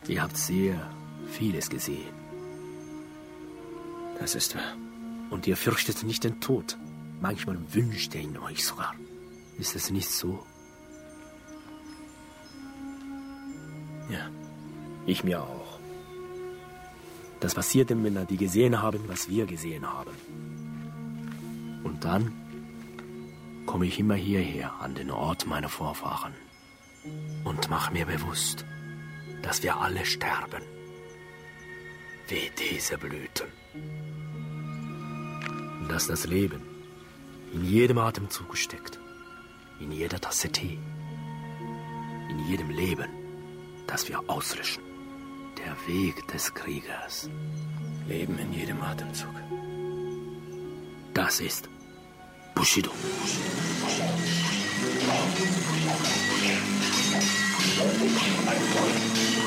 Ihr habt sehr vieles gesehen. Das ist wahr. Und ihr fürchtet nicht den Tod. Manchmal wünscht ihr ihn euch sogar. Ist es nicht so? Ja, ich mir auch. Das passiert den Männern, die gesehen haben, was wir gesehen haben. Und dann komme ich immer hierher, an den Ort meiner Vorfahren. Und mache mir bewusst, dass wir alle sterben. Wie diese Blüten. Und dass das Leben in jedem Atemzug steckt. In jeder Tasse Tee. In jedem Leben, das wir auslöschen. Der Weg des Kriegers. Leben in jedem Atemzug. Das ist Bushido. Ein Volk.